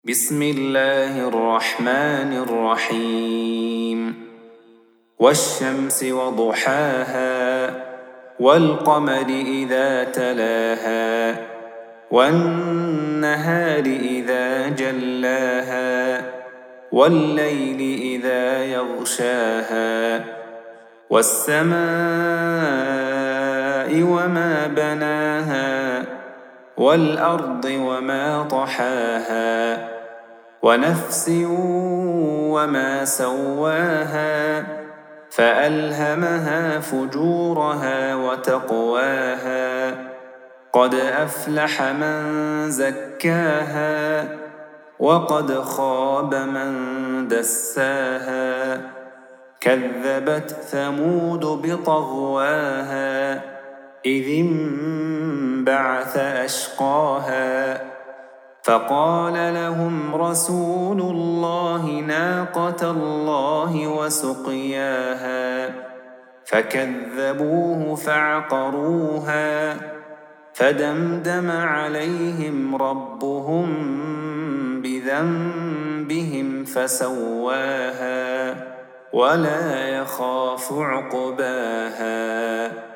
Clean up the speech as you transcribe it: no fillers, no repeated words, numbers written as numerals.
بسم الله الرحمن الرحيم والشمس وضحاها والقمر إذا تلاها والنهار إذا جلاها والليل إذا يغشاها والسماء وما بناها والأرض وما طحاها ونفس وما سواها فألهمها فجورها وتقواها قد أفلح من زكاها وقد خاب من دساها كذبت ثمود بطغواها إذ انبعث أشقاها فقال لهم رسول الله ناقة الله وسقياها فكذبوه فعقروها فدمدم عليهم ربهم بذنبهم فسواها ولا يخاف عقباها.